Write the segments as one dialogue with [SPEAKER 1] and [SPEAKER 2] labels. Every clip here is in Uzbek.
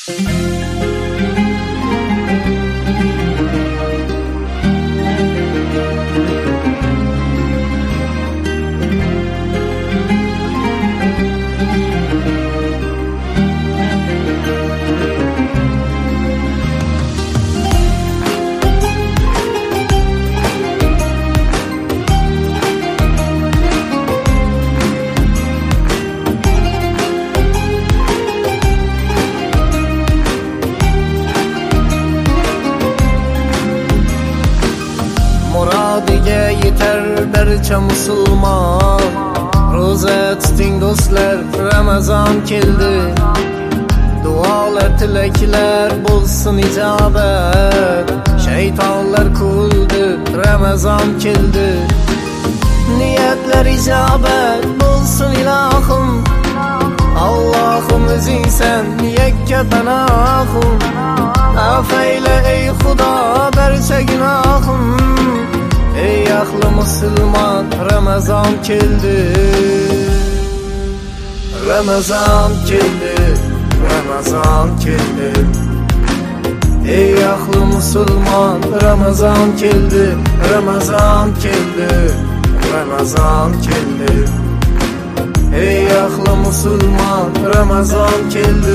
[SPEAKER 1] Muradiga yeter barcha musulmon. Ro'za tuting do'stlar, Ramazon keldi. Duolar, tilaklar bo'lsin ijobat. Shaytonlar kuldi, Ramazon keldi. Niyatlar ijobat bo'lsin ilohim. Allohim o'zingsan, yakka panohim. Afayla ey Xudo barcha gunohim. Ey ahli musulmon, Ramazon keldi. Ramazon keldi, Ramazon keldi. Ey ahli musulmon, Ramazon keldi. Ramazon keldi, Ramazon keldi. Ey ahli musulmon, Ramazon keldi.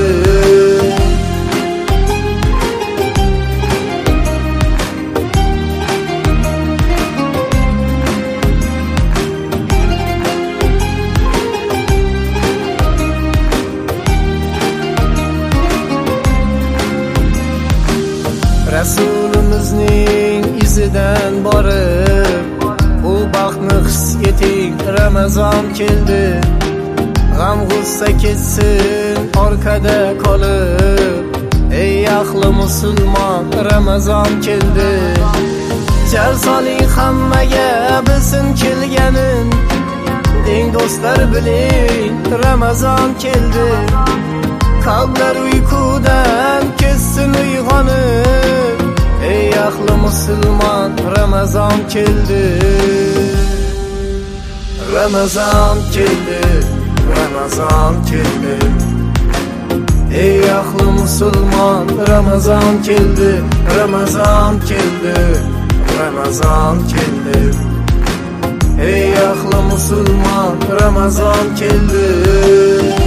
[SPEAKER 1] Rasulimizning izidan borib, bu baxtni his eting, Ramazon keldi. G'am g'ussa ketsin orqada qolib, ey ahli musulmon, Ramazon keldi. Jar soling hammaga bilsin kelganin, deng do'stlar biling, Ramazon keldi. Qalblar uyqudan kessin uyg'onib, ey ahli musulmon, Ramazon keldi. Ramazon keldi, Ramazon keldi. Ey ahli musulmon, Ramazon keldi. Ramazon keldi, Ramazon keldi. Ey ahli musulmon, Ramazon keldi.